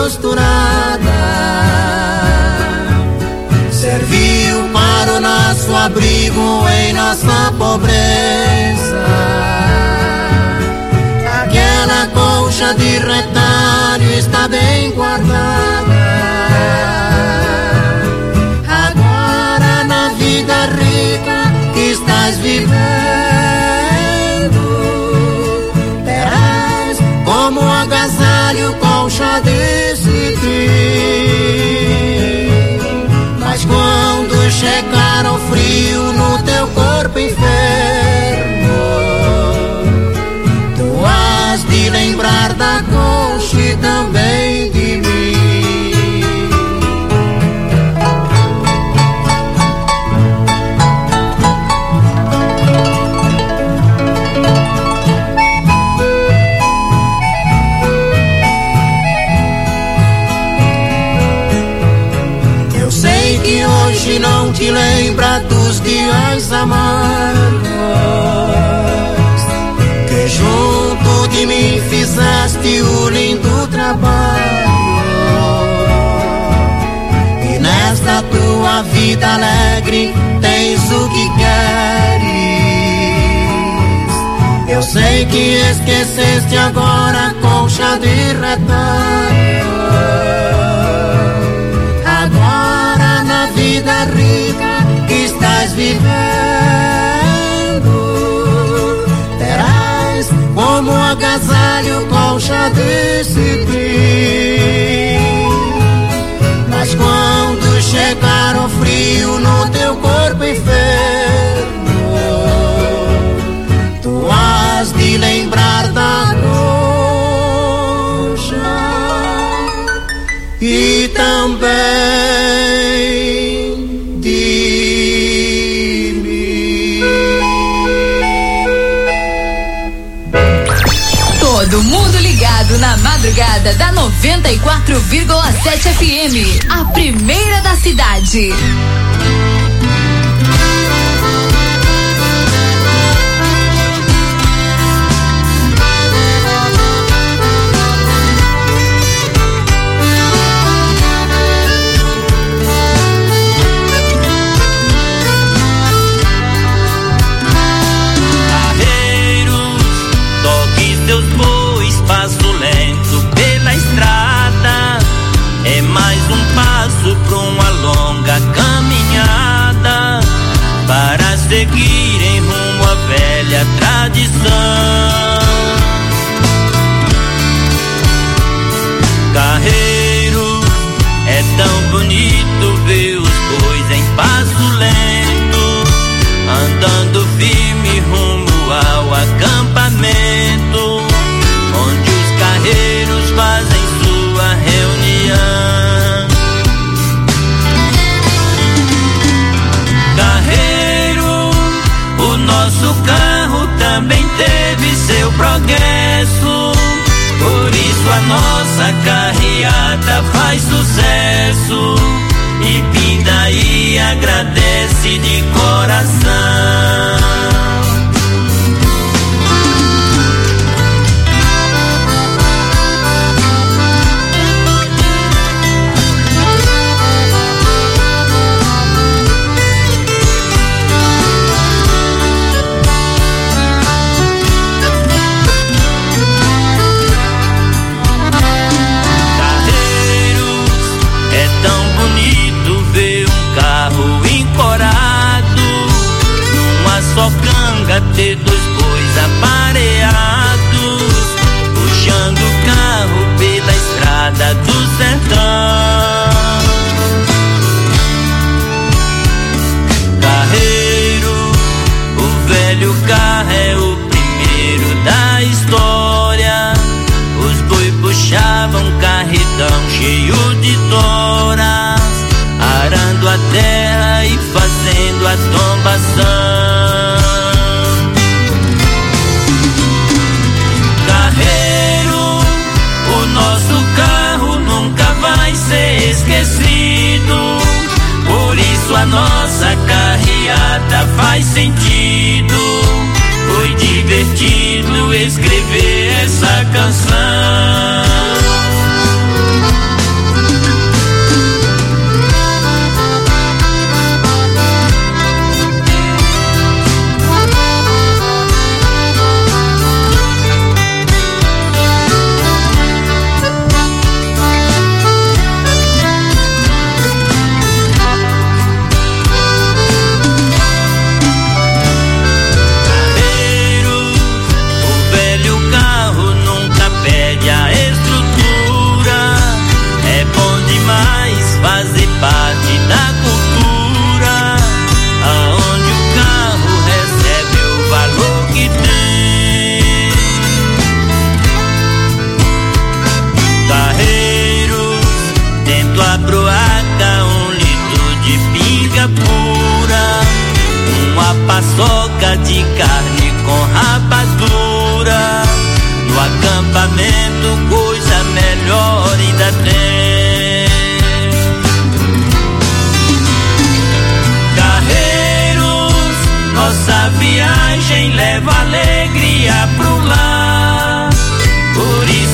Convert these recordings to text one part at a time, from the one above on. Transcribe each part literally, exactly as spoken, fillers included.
costurada serviu para o nosso abrigo em nossa pobreza. Aquela colcha de retalho está bem guardada. Agora na vida rica que estás vivendo, terás como agasalho colcha de cetim. Mas quando chegar o frio no teu corpo enfermo, tu has de lembrar da colcha e também de mim. Eu sei que hoje não te lembra dos dias amargos que junto de mim fizeste o lindo trabalho. E nesta tua vida alegre tens o que queres. Eu sei que esqueceste agora a colcha de retalho. Agora na vida rica que estás vivendo, terás como agasalho colcha de cetim. Mas quando chegar o frio no teu corpo enfermo, tu has de lembrar da colcha e também de mim. Todo mundo ligado na madrugada da noventa e quatro vírgula sete F M, a primeira da cidade. Seus bois, passo lento pela estrada, é mais um passo pra uma longa caminhada, para seguir em rumo à velha tradição. Carreiro, é tão bonito ver os bois em passo lento, andando firme rumo ao acampamento, onde os carreiros fazem sua reunião. Carreiro, o nosso carro também teve seu progresso, por isso a nossa carreata faz sucesso, e Pindaí agradece de coração. Só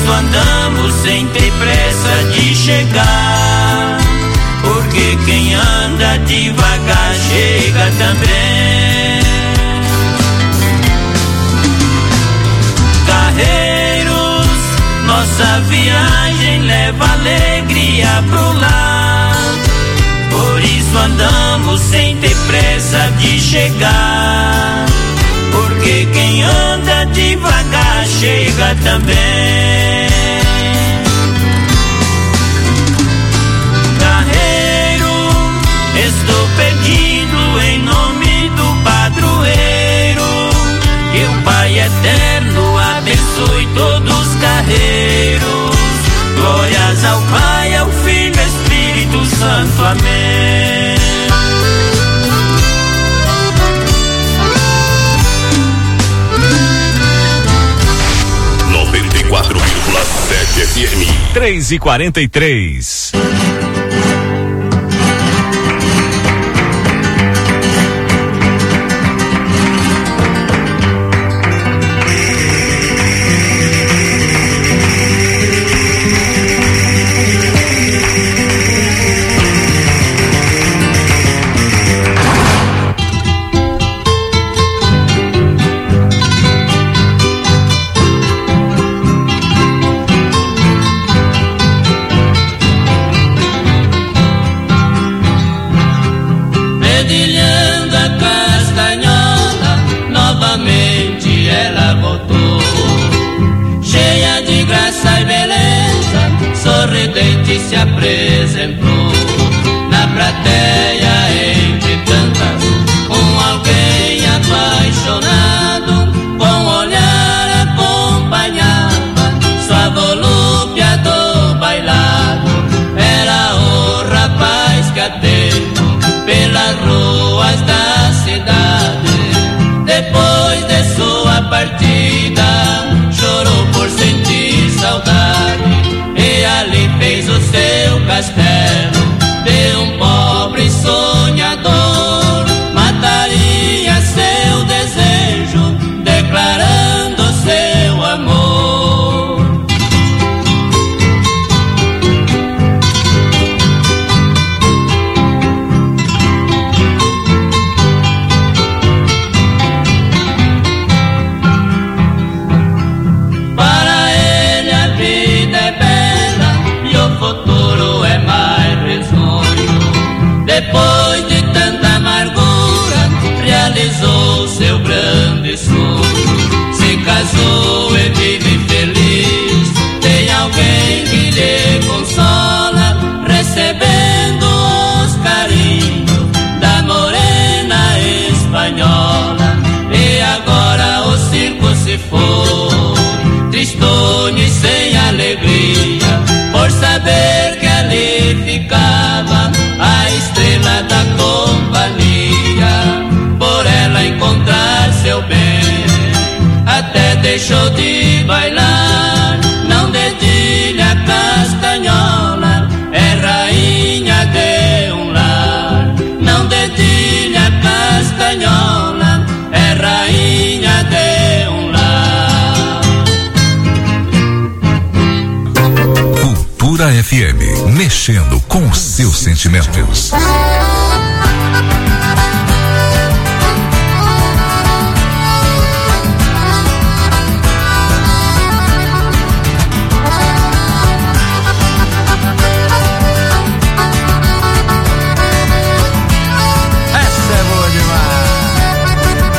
isso andamos sem ter pressa de chegar, porque quem anda devagar chega também. Carreiros, nossa viagem leva alegria pro lar, por isso andamos sem ter pressa de chegar, porque quem anda devagar chega também. Carreiro, estou perdido em nome do padroeiro, que o Pai Eterno abençoe todos os carreiros. Glórias ao Pai, ao Filho, ao Espírito Santo, amém. noventa e quatro vírgula sete F M. três e quarenta e três. Se apresentou na plateia entre tantas, com alguém apaixonado, com olhar acompanhava sua volúpia do bailado. Era o rapaz que atendeu pelas ruas da cidade. Depois de sua partida, chorou por sentir saudade, e ali fez o seu castelo de um pobre sonhador. Mataria seu desejo, declarando seu amor. Para ele a vida é bela e o futuro é mais risonho. Depois de tanta amargura, realizou seu grande sonho. Se casou e vive feliz, tem alguém que lhe consola, recebendo os carinhos da morena espanhola. E agora o circo se foi, tristonho e sem alegria, por saber que ali ficava a estrela da companhia. Por ela encontrar seu bem, até deixou de bailar. Não dedilha castanhola, é rainha de um lar. Não dedilha castanhola, é rainha de um lar. Cultura F M, mexendo com os seus sentimentos. Essa é boa demais.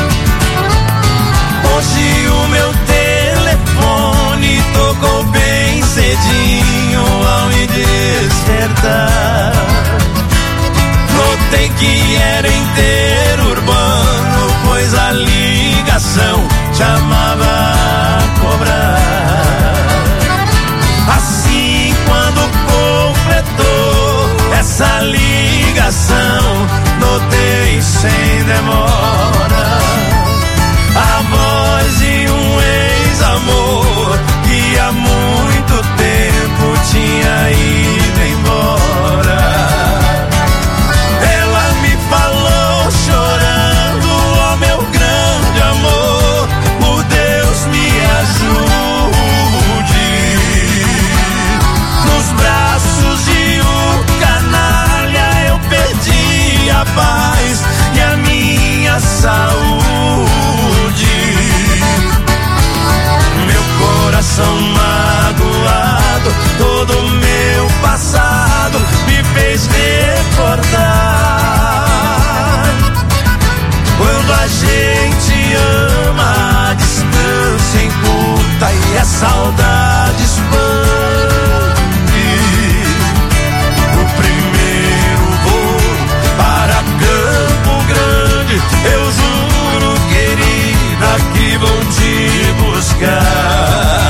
Hoje o meu telefone tocou bem cedinho ao me despertar. Notei que era interurbano, pois a ligação chamava a cobrar. Assim, quando completou essa ligação, notei sem demora a voz de um ex-amor que há muito tempo tinha ido embora. Ela me falou chorando: ó meu grande amor, por Deus me ajude. saudade expande. O primeiro voo para Campo Grande, eu juro, querida, que vou te buscar.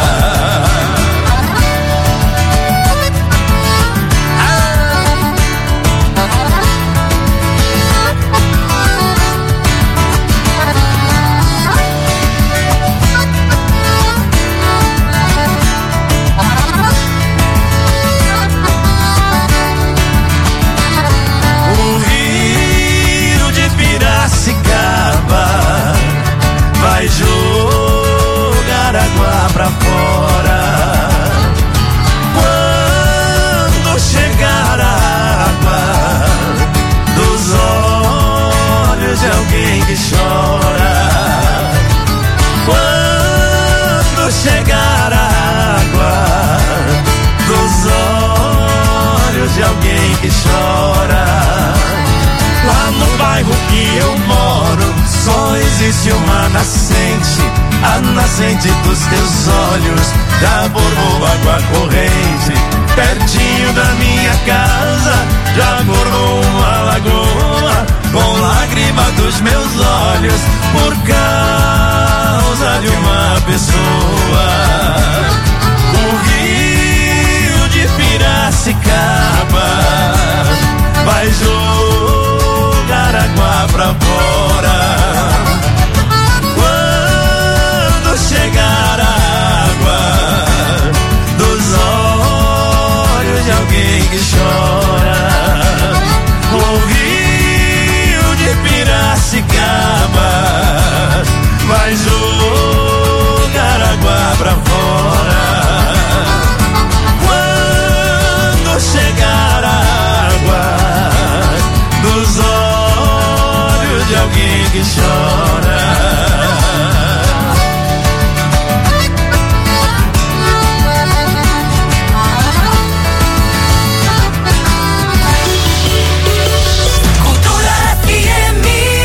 Vai jogar água pra fora. Quando chegar a água dos olhos de alguém que chora. Quando chegar a água dos olhos de alguém que chora. Lá no bairro que eu moro só existe uma nascente, a nascente dos teus olhos, já formou água corrente. Pertinho da minha casa já formou uma lagoa, com lágrima dos meus olhos, por causa de uma pessoa. O rio de Piracicaba vai jogar água pra fora. Quando chegar a água dos olhos de alguém que chora. O rio de Piracicaba vai jogar água pra fora. Quando chegar a água dos olhos de alguém que chora. Cultura F M.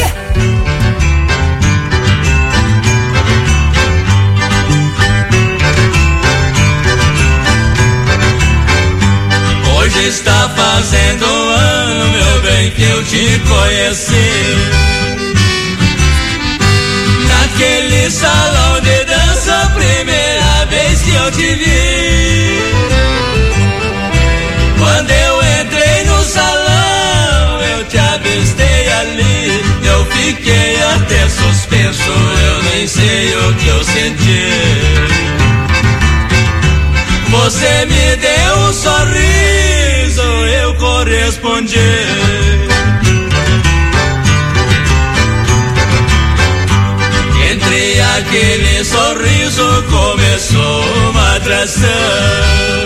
Hoje está fazendo um ano, meu bem, que eu te conheci. Naquele salão de dança, primeira vez que eu te vi. Quando eu entrei no salão, eu te avistei ali. Eu fiquei até suspenso, eu nem sei o que eu senti. Você me deu um sorriso, eu correspondi. Entre aquele sorriso começou uma atração.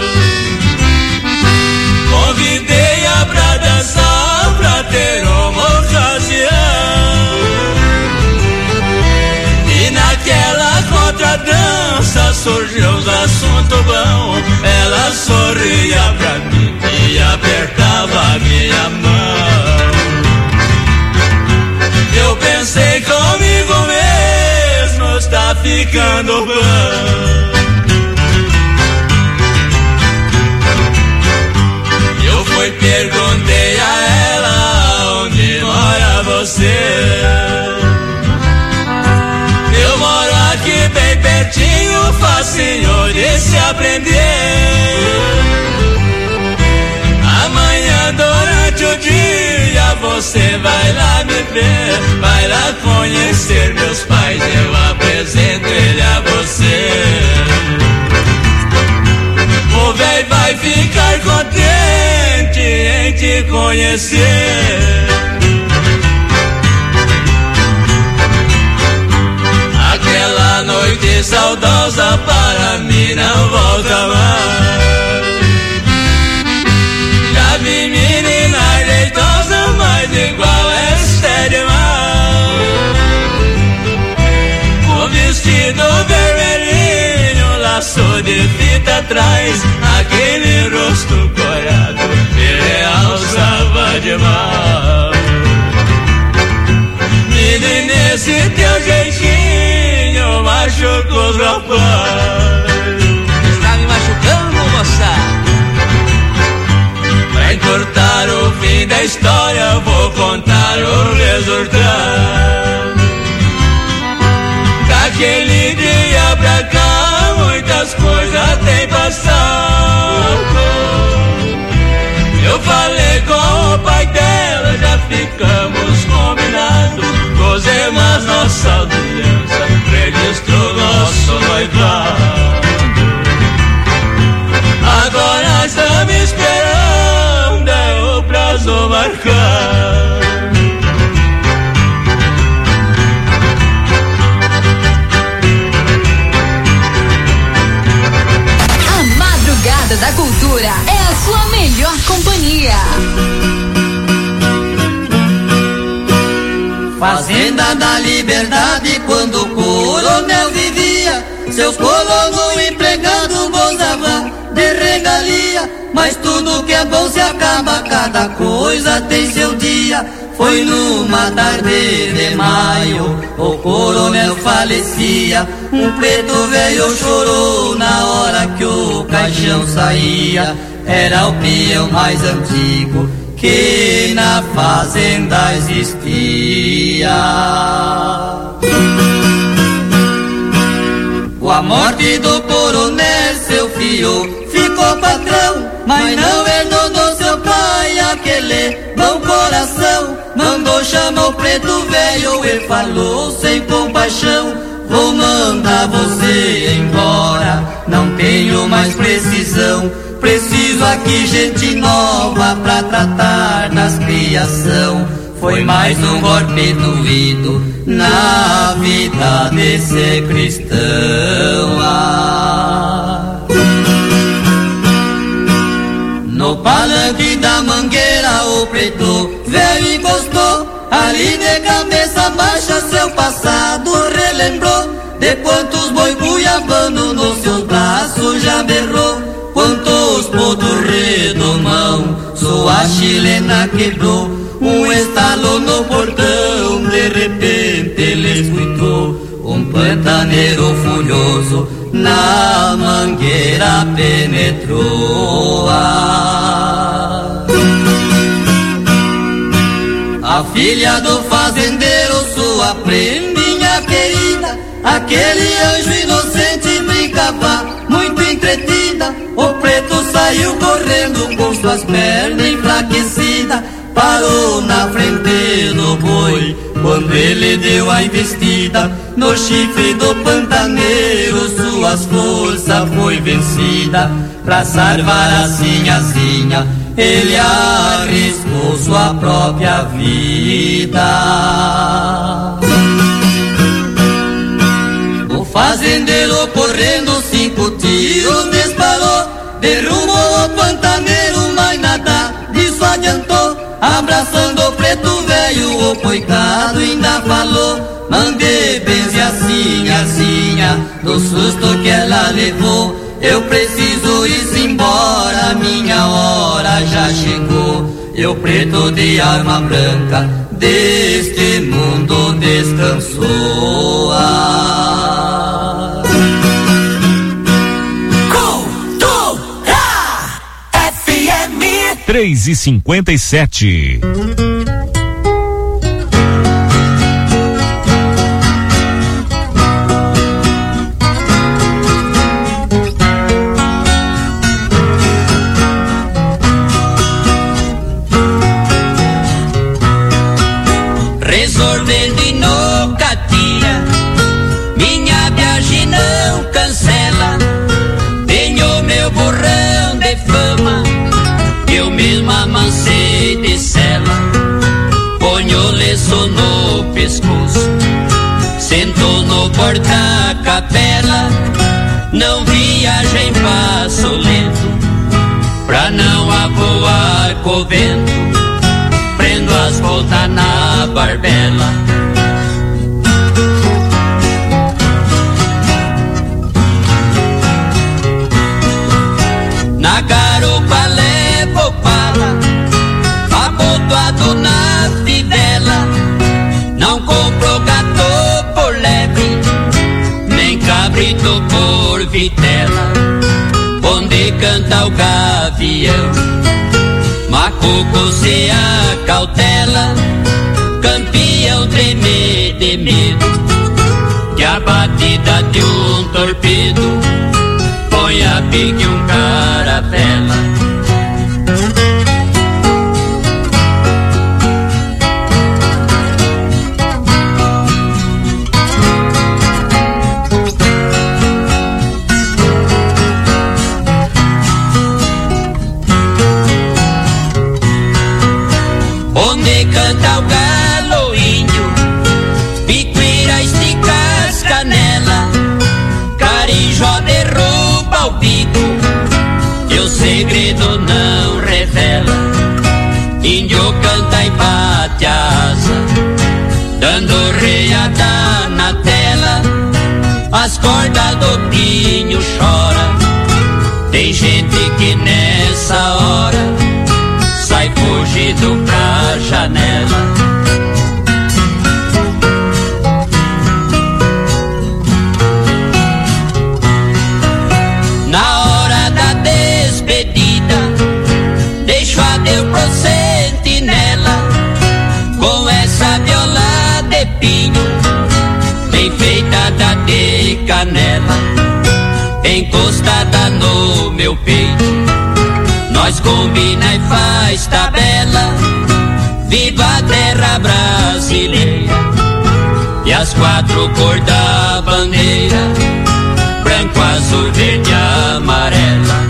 Convidei-a pra dançar, pra ter uma ocasião. E naquela contradança surgiu um assunto bom. Ela sorria pra mim e apertava a minha mão. Eu pensei comigo mesmo, está ficando bom. Eu fui, perguntei a ela onde mora você. Eu moro aqui bem pertinho, facinho de se aprender. Amanhã durante o dia você vai lá me ver, vai lá conhecer meus pais, eu apresento ele a você. O véi vai ficar contente em te conhecer. Aquela noite saudosa para mim não volta mais. Já vi menina jeitosa, mas igual esta é demais. O vestido vermelhinho, laço de fita atrás, aquele rosto corado me realçava demais. Menina, esse teu jeitinho machucou os rapazes. história vou contar o resultado. Daquele dia pra cá muitas coisas têm passado. Eu falei com o pai dela, já ficamos combinados. Gozemos a nossa aliança, registrou nosso noivado. Agora estamos esperando é o prazo marcado. A Madrugada da Cultura é a sua melhor companhia. Fazenda da Liberdade, quando o coronel vivia, seus colonos empregando gozavam de regalia. Mas tudo que é bom se acaba, cada coisa tem seu dia. Foi numa tarde de maio, o coronel falecia. Um preto velho chorou na hora que o caixão saía. Era o peão mais antigo que na fazenda existia. Com a morte do coronel, seu filho ficou patrão, mas não herdou do seu pai aquele bom coração. Mandou chamar o preto velho e falou sem compaixão: vou mandar você embora, não tenho mais precisão. Preciso aqui gente nova pra tratar das criação. Foi mais um golpe doído na vida desse cristão. Ah. No palanque da mangueira o preto velho encostou, ali de cabeça baixa seu passado relembrou. De quantos boi cuiabano nos seus braços já berrou. Quantos potros redomão sua chilena quebrou. Um estalo no portão, de repente ele escutou um pantaneiro furioso na mangueira penetrou. Ah. A filha do fazendeiro, sua prendinha querida, aquele anjo inocente brincava muito entretida. O preto saiu correndo com suas pernas enfraquecidas, parou na frente do boi quando ele deu a investida. No chifre do pantaneiro suas forças foi vencida. Pra salvar a sinhazinha ele arriscou sua própria vida. O fazendeiro correndo cinco tiros disparou, derrubou o pantaneiro, mas nada disso adiantou. Abraçando o preto velho, o coitado ainda falou: mandei benzer a sinhazinha do susto que ela levou. Eu preciso ir embora, minha hora já chegou. E o preto de arma branca deste mundo descansou. Ah. Cultura F M três e cinquenta e sete. Resolvendo e nunca tira, minha viagem não cancela. Tenho meu burrão de fama, eu mesma amancei de cela. Ponho o lenço no pescoço, sento no porta-capela. Não viaja em passo lento, pra não avoar com o vento. Prendo as voltas na barbela. Na garupa levo pala, abotoado na fivela. Não compro gato por lebre, nem cabrito por vitela. Onde canta o gavião, Macuco se acautela, campeão treme de medo, que a batida de um torpedo põe a pique um caravela. Onde canta o galo índio, picuíra estica as canela, carijó derruba o bico, e o segredo não revela. Índio canta e bate a asa, dando reada na tela, as cordas do pinho chora. Tem gente que nessa hora sai fugido pra janela. Na hora da despedida, deixo adeus pro sentinela, com essa viola de pinho, bem feita da de canela, encostada no meu peito. Nós combina e faz tabela, viva a terra brasileira, e as quatro cores da bandeira, branco, azul, verde e amarela.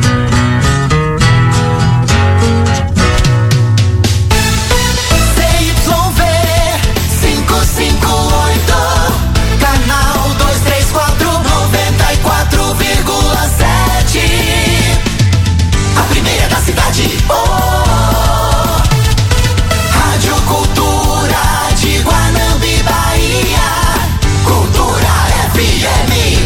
C Y V cinco cinco oito, canal dois três quatro, noventa e quatro vírgula sete. A primeira da cidade, oh, Rádio Cultura de Guanambi, Bahia, Cultura F M,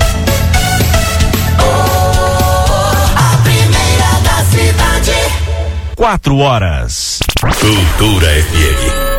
oh, a primeira da cidade. Quatro horas. Cultura F M.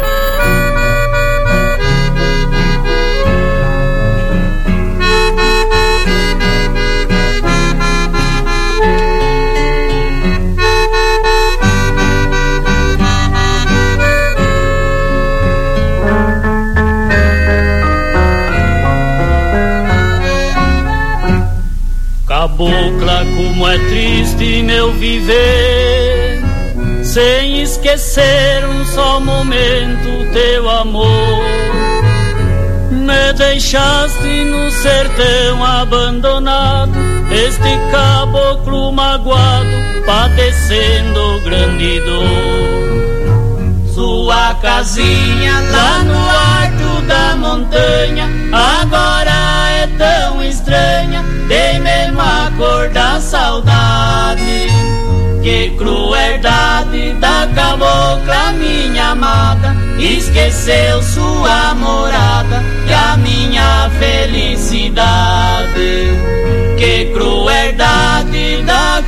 Cabocla, como é triste meu viver, sem esquecer um só momento teu amor. Me deixaste no sertão abandonado, este caboclo magoado, padecendo grande dor. Sua casinha lá no alto da montanha, agora é tão estranha, tem mesmo a cor da saudade. Que crueldade da cabocla, minha amada, esqueceu sua morada e a minha felicidade. Que crueldade da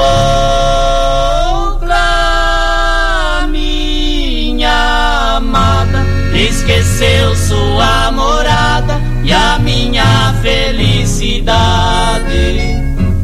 cabocla, minha amada, esqueceu sua morada e a minha felicidade.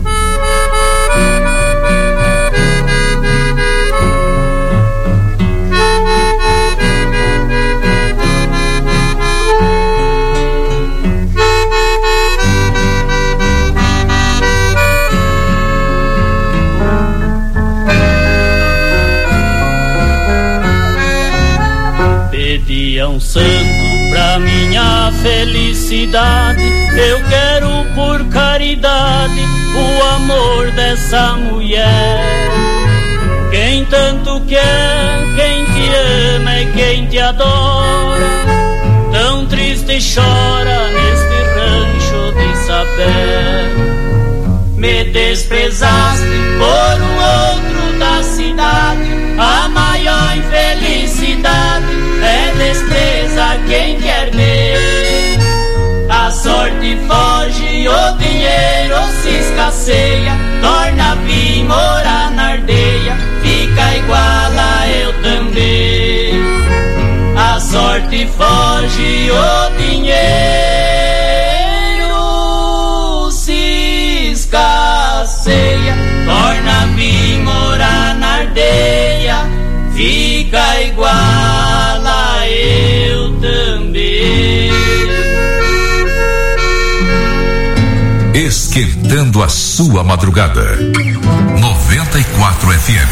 Pedi a um santo pra minha felicidade, eu quero por caridade o amor dessa mulher. Quem tanto quer, quem te ama e quem te adora, tão triste chora neste rancho de Sapé. Me desprezaste por um outro da cidade, a maior infelicidade é despreza quem quer ver. A sorte foge, o dinheiro se escasseia, torna vir morar na aldeia, fica igual a eu também. A sorte foge, o dinheiro se escasseia, torna vir morar na aldeia, fica igual a eu também. Esquentando a sua madrugada. noventa e quatro F M.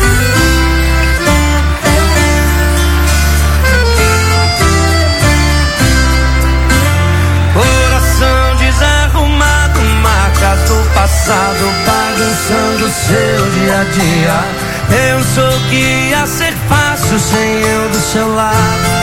Coração desarrumado, marcas do passado, bagunçando seu dia a dia. Pensou que ia ser fácil sem eu do seu lado.